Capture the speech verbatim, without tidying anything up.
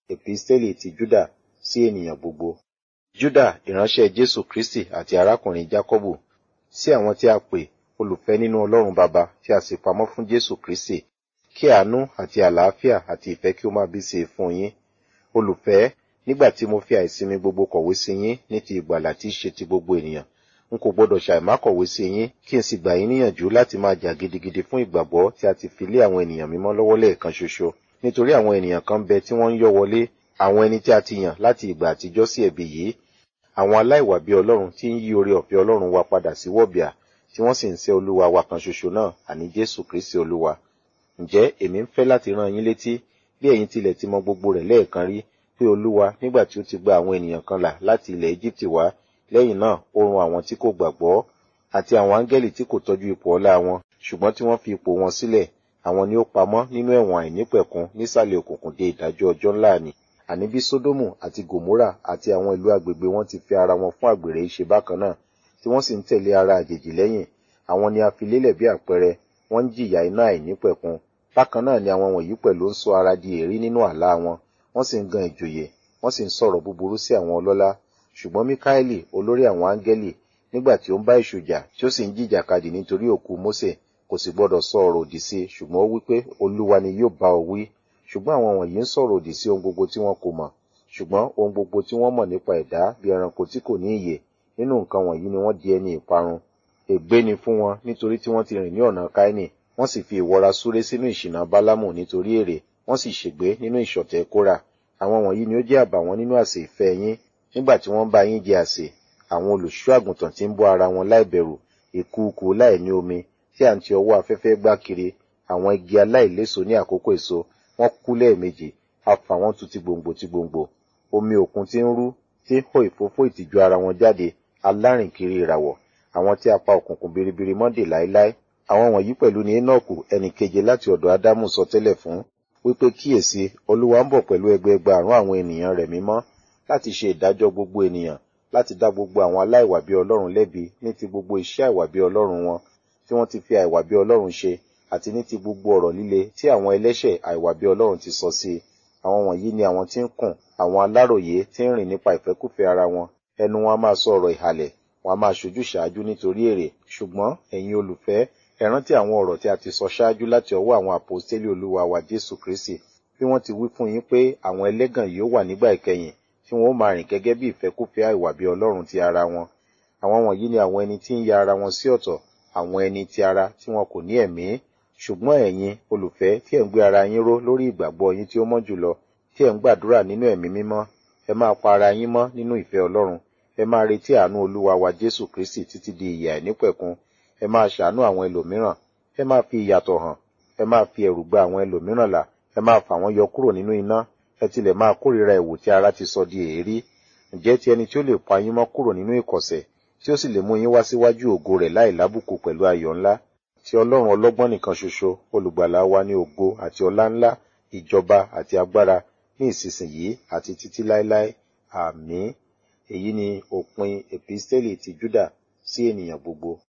Episteli ti Júdà sí ènìyàn gbogbo. Júdà, ìránṣẹ́ Jésù Kristi àti arákùnrin Jákọ́bù, sí àwọn tí a pè, olùfẹ́ nínú Ọlọ́run Baba tí a sì pamọ́ fún Jésù Kristi, kí àánú àti àlàáfíà àti ìfẹ́ kí ó máa bí sí i fún yín. Olùfẹ́, nígbà tí mo fi àìsinmi gbogbo kọ̀wé sí yín ní ti ìgbàlà tí í ṣe ti gbogbo ènìyàn, n kò gbọdọ̀ ṣàìmá kọ̀wé sí yín kí n sì gbà yín níyànjú láti máa jà gidigidi fún ìgbàgbọ́ tí a ti fi lé àwọn ènìyàn mímọ́ lọ́wọ́ lẹ́ẹ̀kan ṣoṣo. Nítorí àwọn ènìyàn kan bẹ tí wọ́n ń yọ́ wọlé, àwọn ẹni tí a ti yàn láti ìgbà àtijọ́ sí ẹ̀bi yìí, àwọn aláìwà bí Ọlọ́run tí ń yí oore ọ̀fẹ́ Ọlọ́run wa padà sí wọ̀bìà, tí wọ́n sì ń sẹ́ Olúwa wa kan ṣoṣo náà, àní Jésù Kristi Olúwa. Ǹjẹ́ èmi ń fẹ́ láti rán yín létí, bí ẹ̀yin tilẹ̀ ti mọ gbogbo rẹ̀ lẹ́ẹ̀kan rí, pé Olúwa nígbà tí ó ti gba àwọn ènìyàn kan là láti ilẹ̀ Égíptì wá, lẹ́yìn náà ó run àwọn tí kò gbàgbọ́, àti àwọn áńgẹ́lì tí kò tọ́jú ipò ọlá wọn, ṣùgbọ́n tí wọ́n fi ipò wọn sílẹ̀, àwọn ni ó pamọ́ nínú ẹ̀wọ̀n àìnípẹ̀kun nísàlẹ̀ òkùnkùn dé ìdájọ́ ọjọ́ ńlá ni. Àní bí Sódómù àti Gòmórà àti àwọn ìlú agbègbè wọn ti fi ara wọn fún àgbèrè ìṣe bákan náà, tí wọ́n sì ń tẹ̀lé ara àjèjì lẹ́yìn, àwọn ni a fi lélẹ̀ bí àpẹẹrẹ, wọ́n ń jìyà iná àìnípẹ̀kun. Bákan náà ni àwọn wọ̀nyí pẹ̀lú ń sọ ara di èérí nínú àlá wọn, wọ́n sì ń gan ìjòyè, wọ́n sì ń sọ̀rọ̀ búburú sí àwọn ọlọ́lá. Ṣùgbọ́n Míkáélì, olórí àwọn áńgẹ́lì, nígbà tí ó ń bá èṣù jà, tí ó sì ń jìjàkadì nítorí òkú Mósè, kò sì gbọdọ̀ sọ ọ̀rọ̀ òdì sí i, ṣùgbọ́n ó wí pé Olúwa ni yóò bá ọ wí. Ṣùgbọ́n àwọn wọ̀nyí ń sọ̀rọ̀ òdì sí ohun gbogbo tí wọn kò mọ̀, ṣùgbọ́n ohun gbogbo tí wọ́n mọ̀ nípa ẹ̀dá bí ẹranko tí kò ní ìyè, nínú nǹkan wọ̀nyí ni wọ́n di ẹni ìparun. Ègbé ni fún wọn nítorí tí wọ́n ti rìn ní ọ̀nà Káínì, wọ́n sì fi ìwọra súré sínú ìṣìnà Bálámù nítorí èrè, wọ́n sì ṣègbé nínú ìṣọ̀tẹ̀ Kórà. Àwọn wọ̀nyí ni ó jẹ́ àbàwọ́n nínú àsè ìfẹ́ yín, nígbà tí wọ́n bá yín jẹ àsè, àwọn olùṣọ́ àgùntàn tí ń bọ́ ara wọn láìbẹ̀rù, ìkùukù láì ní omi, tí à ń ti ọwọ́ afẹ́fẹ́ gbá kiri, àwọn igi aláìléso ní àkókò èso, wọ́n kú lẹ́ẹ̀mejì, a fà wọ́n tu ti gbòǹgbò ti gbòǹgbò. Omi òkun tí ń rú, tí ń hó ìfófó ìtìjú ara wọn jáde, alárìnkiri ìràwọ̀, àwọn tí a pa òkùnkùn biribiri mọ́dè láéláé. Àwọn wọ̀nyí pẹ̀lú ni Énọ́ọ̀kù ẹnì keje láti ọ̀dọ̀ Ádámù sọ tẹ́lẹ̀ fún, wípé kíyèsí, Olúwa ń bọ̀ pẹ̀lú ẹgbẹẹgbàrún àwọn ènìyàn rẹ̀ mímọ́, láti ṣe ìdájọ́ gbogbo ènìyàn, láti dá gbogbo àwọn aláìwà bí Ọlọ́run lẹ́bi ní ti gbogbo iṣẹ́ àìwà bí Ọlọ́run wọn, tí wọ́n ti fi àìwà bí Ọlọ́run ṣe, àti ní ti gbogbo ọ̀rọ̀ líle tí àwọn ẹlẹ́ṣẹ̀ àìwà bí Ọlọ́run ti sọ sí i. Àwọn wọ̀nyí ni àwọn tí ń kùn, àwọn aláròyé tí ń rìn nípa ìfẹ́kúfẹ̀ẹ́ ara wọn, ẹnu wọn a máa sọ ọ̀rọ̀ ìhàlẹ̀, wọn a máa ṣojú ṣáájú nítorí èrè. Ṣùgbọ́n ẹ̀yin olùfẹ́, ẹ rántí àwọn ọ̀rọ̀ tí a ti sọ ṣáájú láti ọwọ́ àwọn àpọ́stélì Olúwa wa Jésù Kristi, bí wọ́n ti wí fún yín pé àwọn ẹlẹ́gàn yóò wà nígbà ìkẹyìn, tí wọn ó máa rìn gẹ́gẹ́ bí ìfẹ́kúfẹ̀ẹ́ àìwà bí Ọlọ́run ti ara wọn. Àwọn wọ̀nyí ni àwọn ẹni tí ń ya ara wọn sí ọ̀tọ̀, àwọn ẹni ti ara tí wọn kò ní ẹ̀mí. Ṣùgbọ́n ẹ̀yin olùfẹ́ tí ẹ̀ ń gbé ara yín ró lórí ìgbàgbọ́ yín tí ó mọ́ jùlọ, tí ẹ̀ ń gbàdúrà nínú ẹ̀mí mímọ́, ẹ máa pa ara yín mọ́ nínú ìfẹ́ Ọlọ́run, ẹ máa retí àánú Olúwa wa Jésù Kristi títí di ìyè àìnípẹ̀kun, ẹ máa ṣàánú àwọn ẹlòmíràn, ẹ máa fi ìyàtọ̀ hàn, ẹ máa fi ẹ̀rù gba àwọn ẹlòmíràn là, ẹ máa fà wọ́n yọ kúrò nínú iná, ẹ tilẹ̀ máa kórìíra ẹ̀wù tí ara ti sọ di èérí. Ǹjẹ́ ti ẹni tí ó lè pa yín mọ́ kúrò nínú ìkọ̀sẹ̀, tí ó sì lè mú yín wá síwájú ògo rẹ̀ láì lábùkù pẹ̀lú ayọ̀ ńlá, tí Ọlọ́run ọlọ́gbọ́n nìkan ṣoṣo, olùgbàlà wa ní ògo àti ọlá ńlá, ìjọba àti agbára, ní ìsinsìnyí àti títí láéláé. Àmín. Èyí ni òpin Episteli ti Júdà sí ènìyàn gbogbo.